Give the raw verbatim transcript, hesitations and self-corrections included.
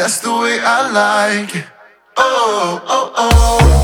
That's the way I like it. Oh, oh, oh.